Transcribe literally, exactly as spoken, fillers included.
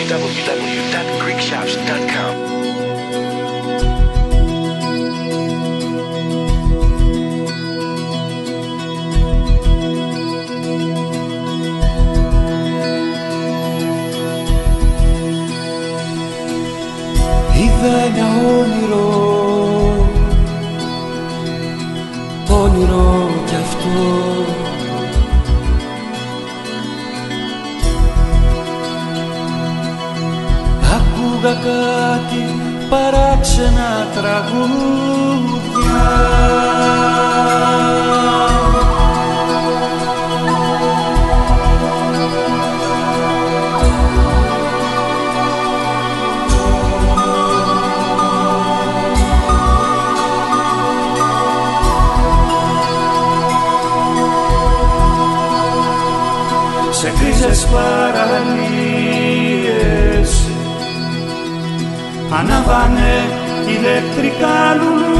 w w dot greek shops dot com. Είδα ένα όνειρο, όνειρο κι αυτό. Άκουγα κάτι παράξενα τραγούδια. Σε γκρίζες παραλίες ανάβανε ηλεκτρικά λουλούδια.